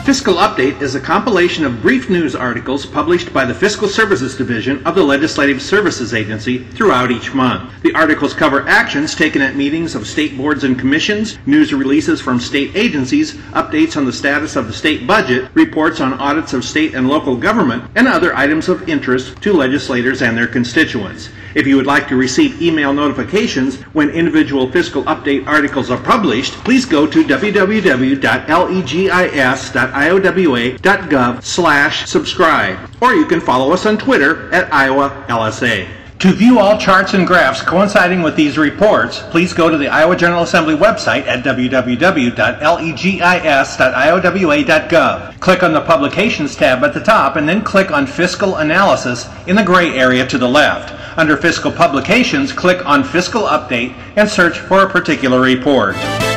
Fiscal Update is a compilation of brief news articles published by the Fiscal Services Division of the Legislative Services Agency throughout each month. The articles cover actions taken at meetings of state boards and commissions, news releases from state agencies, updates on the status of the state budget, reports on audits of state and local government, and other items of interest to legislators and their constituents. If you would like to receive email notifications when individual Fiscal Update articles are published, please go to www.legis.iowa.gov/subscribe, or you can follow us on Twitter at @IowaLSA. To view all charts and graphs coinciding with these reports, please go to the Iowa General Assembly website at www.legis.iowa.gov. Click on the Publications tab at the top and then click on Fiscal Analysis in the gray area to the left. Under Fiscal Publications, click on Fiscal Update and search for a particular report.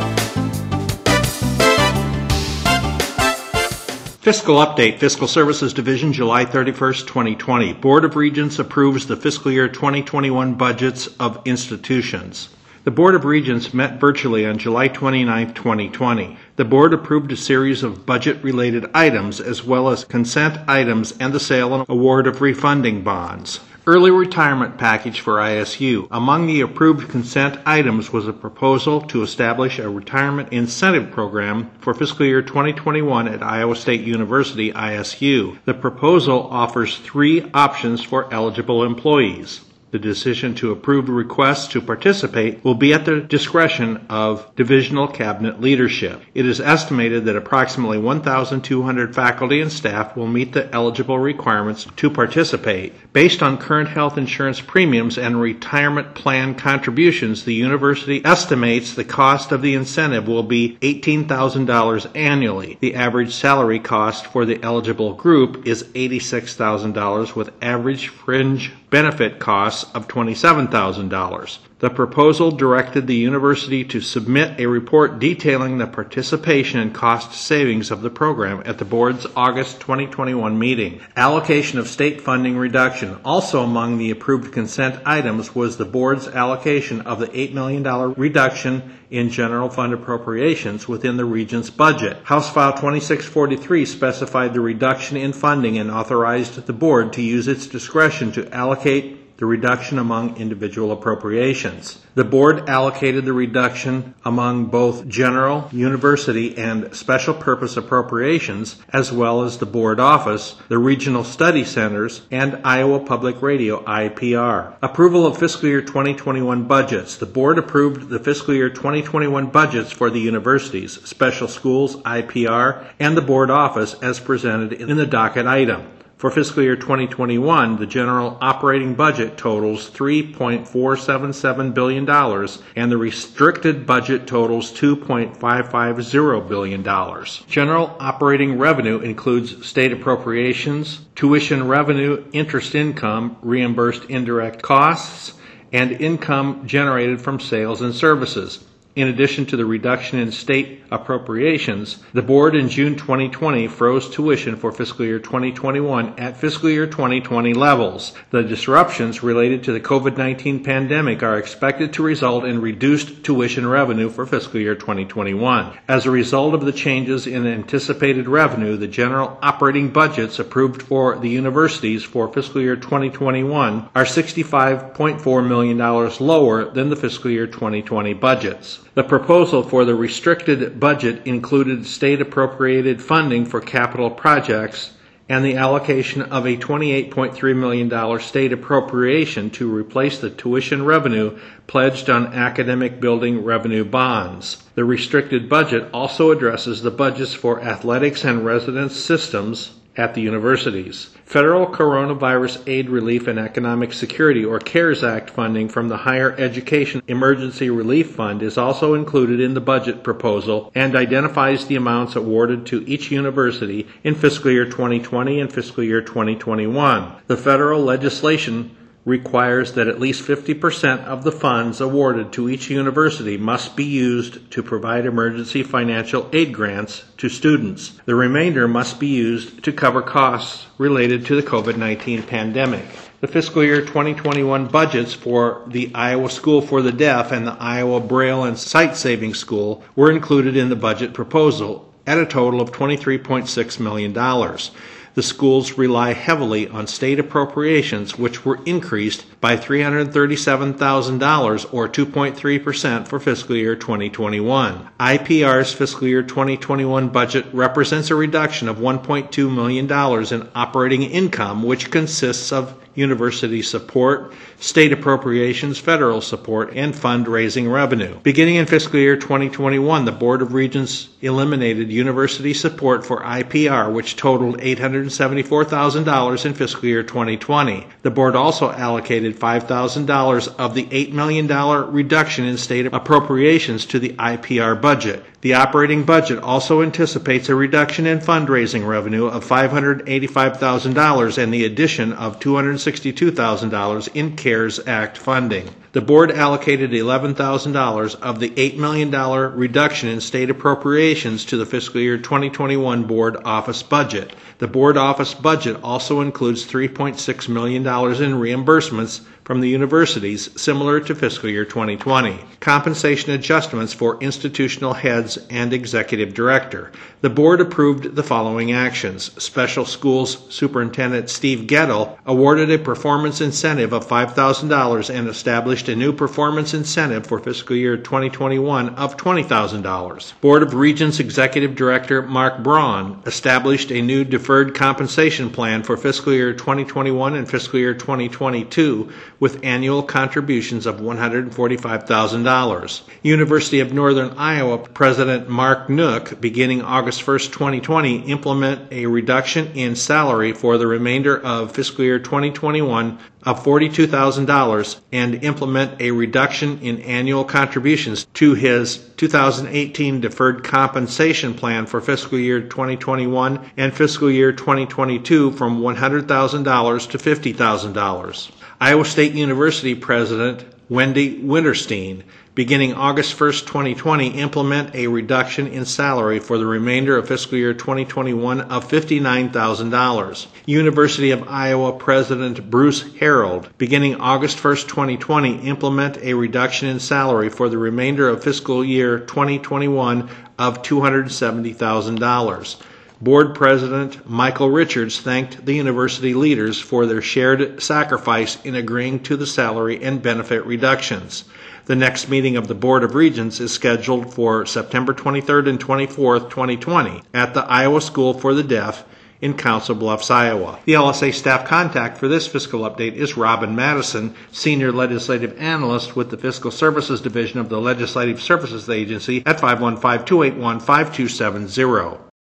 Fiscal Update, Fiscal Services Division, July 31st, 2020. Board of Regents approves the fiscal year 2021 budgets of institutions. The Board of Regents met virtually on July 29, 2020. The Board approved a series of budget-related items as well as consent items and the sale and award of refunding bonds. Early retirement package for ISU. Among the approved consent items was a proposal to establish a retirement incentive program for fiscal year 2021 at Iowa State University, ISU. The proposal offers 3 options for eligible employees. The decision to approve requests to participate will be at the discretion of divisional cabinet leadership. It is estimated that approximately 1,200 faculty and staff will meet the eligible requirements to participate. Based on current health insurance premiums and retirement plan contributions, the university estimates the cost of the incentive will be $18,000 annually. The average salary cost for the eligible group is $86,000 with average fringe benefit costs of $27,000. The proposal directed the university to submit a report detailing the participation and cost savings of the program at the board's August 2021 meeting. Allocation of state funding reduction. Also among the approved consent items was the board's allocation of the $8 million reduction in general fund appropriations within the Regent's budget. House File 2643 specified the reduction in funding and authorized the board to use its discretion to allocate the reduction among individual appropriations. The board allocated the reduction among both general, university, and special purpose appropriations, as well as the board office, the regional study centers, and Iowa Public Radio, IPR. Approval of fiscal year 2021 budgets. The board approved the fiscal year 2021 budgets for the universities, special schools, IPR, and the board office as presented in the docket item. For fiscal year 2021, the general operating budget totals $3.477 billion and the restricted budget totals $2.550 billion. General operating revenue includes state appropriations, tuition revenue, interest income, reimbursed indirect costs, and income generated from sales and services. In addition to the reduction in state appropriations, the board in June 2020 froze tuition for fiscal year 2021 at fiscal year 2020 levels. The disruptions related to the COVID-19 pandemic are expected to result in reduced tuition revenue for fiscal year 2021. As a result of the changes in anticipated revenue, the general operating budgets approved for the universities for fiscal year 2021 are $65.4 million lower than the fiscal year 2020 budgets. The proposal for the restricted budget included state appropriated funding for capital projects and the allocation of a $28.3 million state appropriation to replace the tuition revenue pledged on academic building revenue bonds. The restricted budget also addresses the budgets for athletics and residence systems at the universities. Federal Coronavirus Aid, Relief, and Economic Security, or CARES Act funding from the Higher Education Emergency Relief Fund is also included in the budget proposal and identifies the amounts awarded to each university in fiscal year 2020 and fiscal year 2021. The federal legislation requires that at least 50% of the funds awarded to each university must be used to provide emergency financial aid grants to students. The remainder must be used to cover costs related to the COVID-19 pandemic. The fiscal year 2021 budgets for the Iowa School for the Deaf and the Iowa Braille and Sight Saving School were included in the budget proposal. at a total of $23.6 million. The schools rely heavily on state appropriations, which were increased by $337,000 or 2.3% for fiscal year 2021. IPR's fiscal year 2021 budget represents a reduction of $1.2 million in operating income, which consists of university support, state appropriations, federal support, and fundraising revenue. Beginning in fiscal year 2021, the Board of Regents eliminated university support for IPR, which totaled $874,000 in fiscal year 2020. The board also allocated $5,000 of the $8 million reduction in state appropriations to the IPR budget. The operating budget also anticipates a reduction in fundraising revenue of $585,000 and the addition of $262,000 in CARES Act funding. The board allocated $11,000 of the $8 million reduction in state appropriations to the fiscal year 2021 board office budget. The board office budget also includes $3.6 million in reimbursements from the universities, similar to fiscal year 2020. Compensation adjustments for institutional heads and executive director. The board approved the following actions. Special Schools Superintendent Steve Gettle awarded a performance incentive of $5,000 and established a new performance incentive for fiscal year 2021 of $20,000. Board of Regents Executive Director Mark Braun established a new deferred compensation plan for fiscal year 2021 and fiscal year 2022 with annual contributions of $145,000. University of Northern Iowa President Mark Nook, beginning August 1, 2020, implement a reduction in salary for the remainder of fiscal year 2021 of $42,000 and implement a reduction in annual contributions to his 2018 deferred compensation plan for fiscal year 2021 and fiscal year 2022 from $100,000 to $50,000. Iowa State University President Wendy Winterstein, beginning August 1, 2020, implement a reduction in salary for the remainder of fiscal year 2021 of $59,000. University of Iowa President Bruce Harold, beginning August 1, 2020, implement a reduction in salary for the remainder of fiscal year 2021 of $270,000. Board President Michael Richards thanked the university leaders for their shared sacrifice in agreeing to the salary and benefit reductions. The next meeting of the Board of Regents is scheduled for September 23rd and 24th, 2020 at the Iowa School for the Deaf in Council Bluffs, Iowa. The LSA staff contact for this fiscal update is Robin Madison, Senior Legislative Analyst with the Fiscal Services Division of the Legislative Services Agency at 515-281-5270.